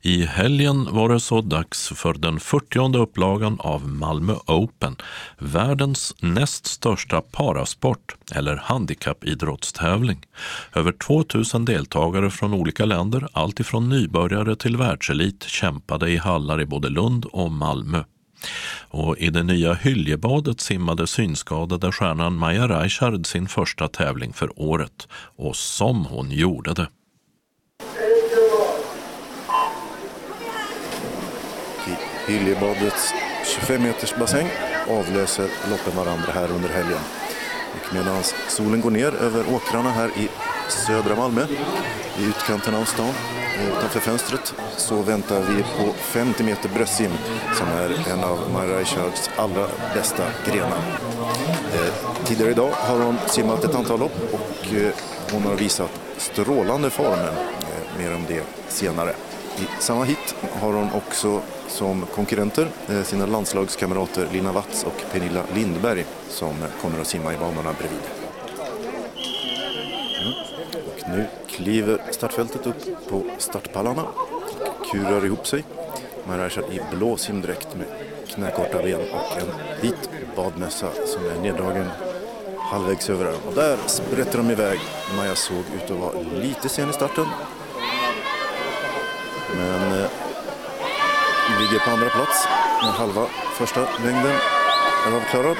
I helgen var det så dags för den 40:e upplagan av Malmö Open, världens näst största parasport eller handikappidrottstävling. Över 2000 deltagare från olika länder, allt ifrån nybörjare till världselit, kämpade i hallar i både Lund och Malmö. Och i det nya Hyljebadet simmade synskadade stjärnan Maja Reichard sin första tävling för året, och som hon gjorde det. I Hyljebadets 25-meters bassäng avlöser loppen varandra här under helgen. Och medan solen går ner över åkrarna här i södra Malmö, i utkanten av stan, utanför fönstret, så väntar vi på 50 meter bröstsim som är en av Maja Reichards allra bästa grenar. Tidigare idag har hon simmat ett antal lopp och hon har visat strålande formen. Mer om det senare. I samma hit har hon också som konkurrenter sina landslagskamrater Lina Watts och Pernilla Lindberg som kommer att simma i banorna bredvid. Och nu kliver startfältet upp på startpallarna och kurar ihop sig. Man rör sig i blå simdräkt med knäkorta ben och en vit badmössa som är neddragen halvvägs över den. Och där sprätter de iväg. Maja såg ut att vara lite sen i starten. Men ligger på andra plats med halva första längden är avklarad.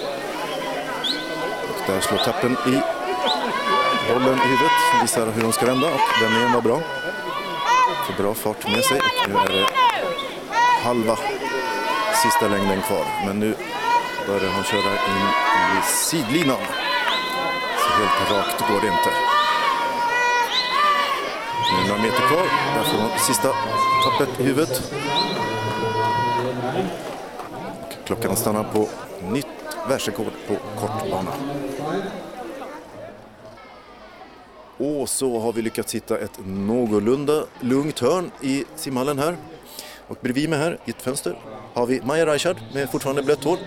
Och där slår tappen i bollen i huvudet som visar hur de ska vända, och vändningen var bra. Får bra fart med sig och nu är det halva sista längden kvar. Men nu börjar han köra in i sidlinan. Så helt rakt går det inte. Nu är några meter kvar. Där får man sista tappet i huvudet. Och klockan stannar på nytt världsrekord på kortbana. Och så har vi lyckats hitta ett någorlunda lugnt hörn i simhallen här. Och bredvid mig här i ett fönster har vi Maja Reichard med fortfarande blött hår.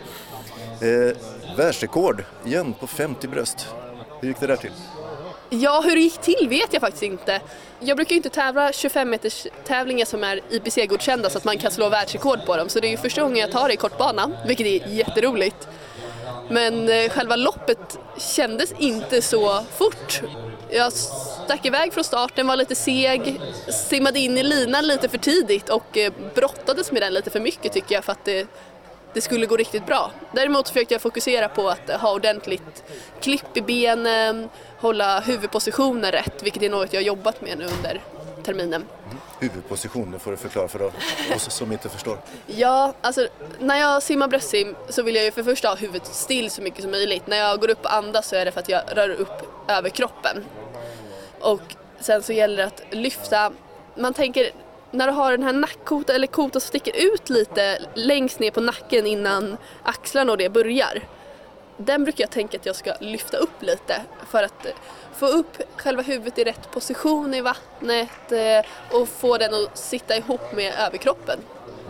Världsrekord igen på 50 bröst. Hur gick det där till? Ja, hur det gick till vet jag faktiskt inte. Jag brukar ju inte tävla 25-meters tävlingar som är IPC-godkända så att man kan slå världsrekord på dem. Så det är ju första gången jag tar det i kortbana, vilket är jätteroligt. Men själva loppet kändes inte så fort. Jag stack iväg från starten, var lite seg, simmade in i linan lite för tidigt och brottades med den lite för mycket tycker jag för att det skulle gå riktigt bra. Däremot försökte jag fokusera på att ha ordentligt klipp i benen, hålla huvudpositionen rätt, vilket är något jag har jobbat med nu under terminen. Huvudpositionen får du förklara för oss som inte förstår. Ja, alltså när jag simmar bröstsim så vill jag ju för första ha huvudet still så mycket som möjligt. När jag går upp och andas så är det för att jag rör upp över kroppen. Och sen så gäller det att lyfta, man tänker när du har den här nackkotan eller kotan som sticker ut lite längst ner på nacken innan axlarna och det börjar. Den brukar jag tänka att jag ska lyfta upp lite för att få upp själva huvudet i rätt position i vattnet och få den att sitta ihop med överkroppen.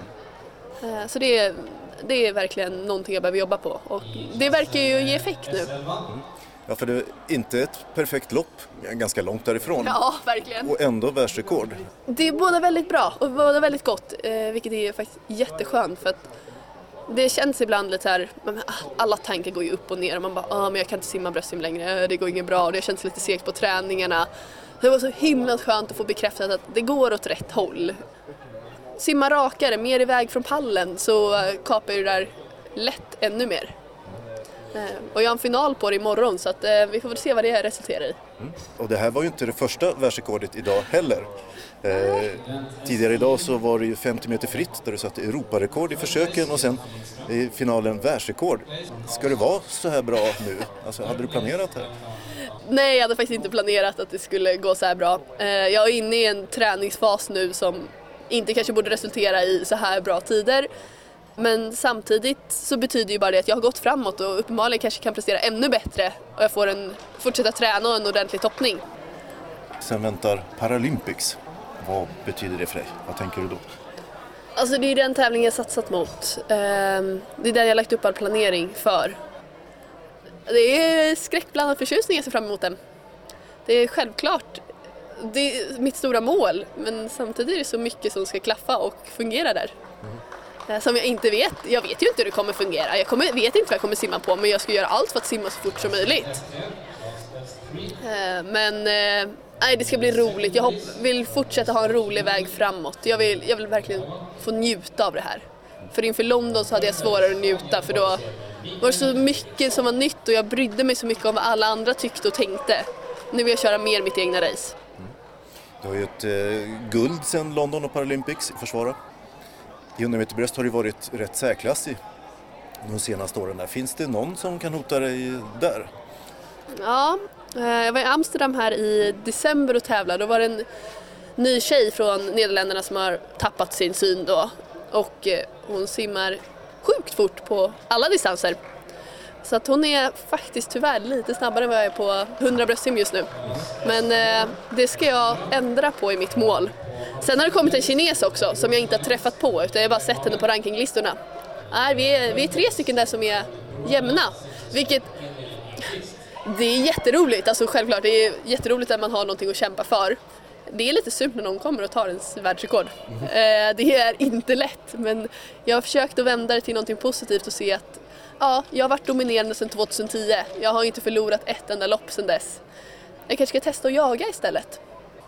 Så det är verkligen någonting jag behöver jobba på och det verkar ju ge effekt nu. Ja, för det är inte ett perfekt lopp, ganska långt därifrån. Ja, verkligen. Och ändå världsrekord. Det är både väldigt bra och både väldigt gott, vilket är faktiskt jätteskönt för att det känns ibland lite så här, alla tankar går ju upp och ner och man bara, men jag kan inte simma bröstsim längre, det går inget bra och det känns lite segt på träningarna. Det var så himla skönt att få bekräftat att det går åt rätt håll. Simma rakare, mer iväg från pallen så kapar ju det där lätt ännu mer. Och jag har en final på det imorgon så att vi får väl se vad det resulterar i. Och det här var ju inte det första världsrekordet idag heller. Tidigare idag så var det ju 50 meter fritt där du satte Europarekord i försöken och sen i finalen världsrekord. Ska det vara så här bra nu? Alltså, hade du planerat det här? Nej, jag hade faktiskt inte planerat att det skulle gå så här bra. Jag är inne i en träningsfas nu som inte kanske borde resultera i så här bra tider. Men samtidigt så betyder ju bara det att jag har gått framåt och uppenbarligen kanske kan prestera ännu bättre och jag får fortsätta träna och en ordentlig toppning. Sen väntar Paralympics. Vad betyder det för dig? Vad tänker du då? Alltså det är den tävlingen jag satsat mot. Det är den jag lagt upp all planering för. Det är skräckblandad förtjusning jag ser fram emot den. Det är självklart det är mitt stora mål, men samtidigt är det så mycket som ska klaffa och fungera där. Som jag inte vet. Jag vet ju inte hur det kommer fungera. Vet inte vad jag kommer simma på, men jag ska göra allt för att simma så fort som möjligt. Men det ska bli roligt. Jag vill fortsätta ha en rolig väg framåt. Jag vill verkligen få njuta av det här. För inför London så hade jag svårare att njuta, för då var det så mycket som var nytt och jag brydde mig så mycket om vad alla andra tyckte och tänkte. Nu vill jag köra mer mitt egna race. Du har ju ett guld sedan London och Paralympics i försvara. I 100 meter bröst har du varit rätt särklassig de senaste åren. Finns det någon som kan hota dig där? Ja, jag var i Amsterdam här i december och tävlade. Då var det en ny tjej från Nederländerna som har tappat sin syn då. Och hon simmar sjukt fort på alla distanser. Så att hon är faktiskt tyvärr lite snabbare än vad jag är på 100 bröstsim just nu. Men det ska jag ändra på i mitt mål. Sen har det kommit en kines också som jag inte har träffat på, utan jag har bara sett henne på rankinglistorna. Vi är 3 stycken där som är jämna, vilket det är jätteroligt. Alltså självklart, det är jätteroligt att man har någonting att kämpa för. Det är lite surt när någon kommer och tar ens världsrekord. Det är inte lätt, men jag har försökt att vända det till någonting positivt och se att jag har varit dominerande sedan 2010. Jag har inte förlorat ett enda lopp sedan dess. Jag kanske ska testa att jaga istället.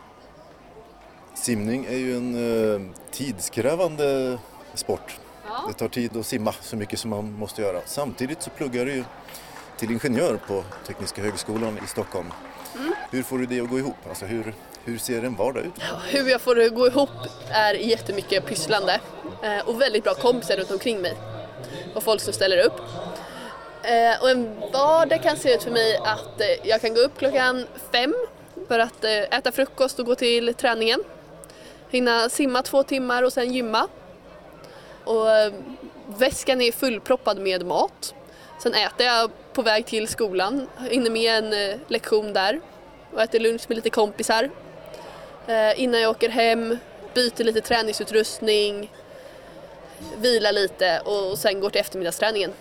Simning är ju en tidskrävande sport. Ja. Det tar tid att simma så mycket som man måste göra. Samtidigt så pluggar du ju till ingenjör på Tekniska högskolan i Stockholm. Hur får du det att gå ihop? Alltså hur ser en vardag ut? Hur jag får det att gå ihop är jättemycket pysslande och väldigt bra kompisar runt omkring mig och folk som ställer upp. Och en vardag kan se ut för mig att jag kan gå upp klockan 5 för att äta frukost och gå till träningen. Hinna simma 2 timmar och sen gymma. Och väskan är fullproppad med mat. Sen äter jag på väg till skolan, hinner med en lektion där och äter lunch med lite kompisar. Innan jag åker hem, byter lite träningsutrustning, vilar lite och sen går till eftermiddagsträningen.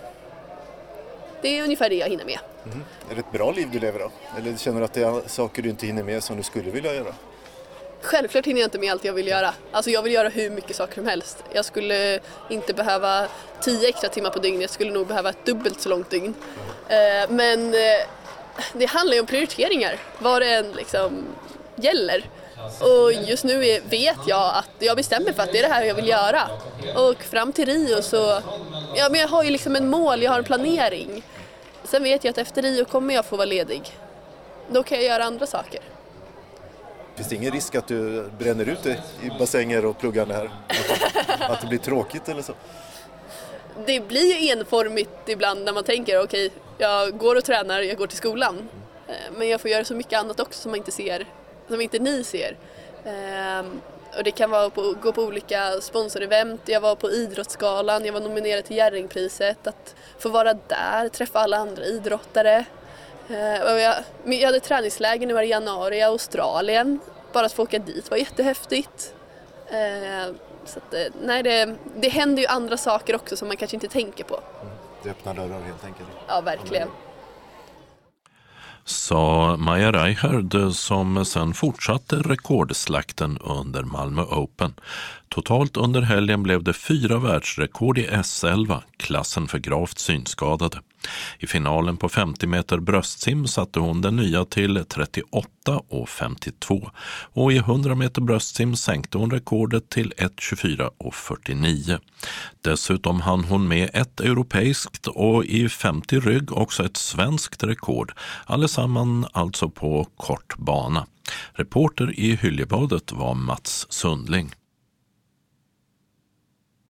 Det är ungefär det jag hinner med. Är det ett bra liv du lever då? Eller känner du att det är saker du inte hinner med som du skulle vilja göra? Självklart hinner jag inte med allt jag vill göra. Alltså jag vill göra hur mycket saker som helst. Jag skulle inte behöva 10 extra timmar på dygnet. Jag skulle nog behöva ett dubbelt så långt dygn. Men det handlar ju om prioriteringar. Vad det än liksom gäller. Och just nu vet jag att jag bestämmer för att det är det här jag vill göra. Och fram till Rio så... Ja, men jag har ju liksom en mål, jag har en planering. Sen vet jag att efter Rio kommer jag få vara ledig. Då kan jag göra andra saker. Finns det ingen risk att du bränner ut dig i bassänger och pluggande här? Att det blir tråkigt eller så? Det blir ju enformigt ibland när man tänker okej, jag går och tränar, jag går till skolan. Men jag får göra så mycket annat också som man inte ser, som inte ni ser. Och det kan vara gå på olika sponsorevent. Jag var på Idrottsgalan, jag var nominerad till Jerringpriset. Att få vara där, träffa alla andra idrottare. Och jag hade träningsläger nu i januari i Australien. Bara att få åka dit var jättehäftigt. Så att, nej, det händer ju andra saker också som man kanske inte tänker på. Det öppnar dörrar helt enkelt. Ja, verkligen. Sa Maja Reichard som sen fortsatte rekordslakten under Malmö Open. Totalt under helgen blev det 4 världsrekord i S11, klassen för gravt synskadade. I finalen på 50 meter bröstsim satte hon den nya till 38,52 och i 100 meter bröstsim sänkte hon rekordet till 1,24,49. Dessutom hann hon med ett europeiskt och i 50 rygg också ett svenskt rekord, allesamman alltså på kort bana. Reporter i Hyljebadet var Mats Sundling.